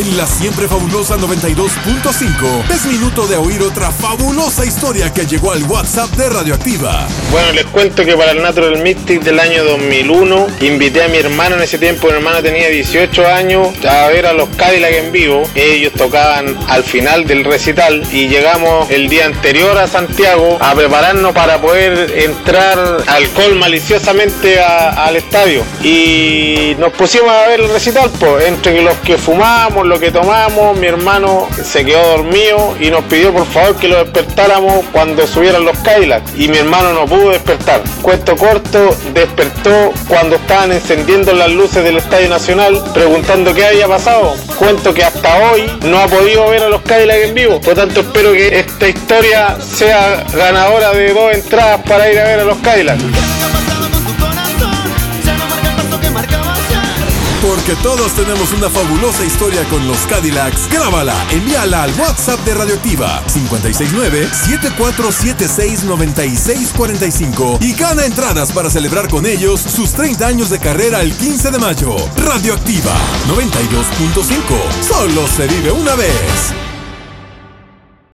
En la siempre fabulosa 92.5 es minuto de oír otra fabulosa historia que llegó al WhatsApp de Radioactiva. Bueno, les cuento que para el Natural Mystic del año 2001 invité a mi hermano. En ese tiempo mi hermano tenía 18 años a ver a los Cadillac en vivo. Ellos tocaban al final del recital y llegamos el día anterior a Santiago a prepararnos para poder entrar alcohol maliciosamente al estadio, y nos pusimos a ver el recital, pues entre los que fumamos, lo que tomamos. Mi hermano se quedó dormido y nos pidió por favor que lo despertáramos cuando subieran los Cadillac, y mi hermano no pudo despertar. Cuento corto, despertó cuando estaban encendiendo las luces del Estadio Nacional preguntando qué había pasado. Cuento que hasta hoy no ha podido ver a los Cadillac en vivo, por tanto espero que esta historia sea ganadora de 2 entradas para ir a ver a los Cadillac. Porque todos tenemos una fabulosa historia con los Cadillacs. Grábala, envíala al WhatsApp de Radioactiva 569-7476-9645 y gana entradas para celebrar con ellos sus 30 años de carrera el 15 de mayo. Radioactiva 92.5. Solo se vive una vez.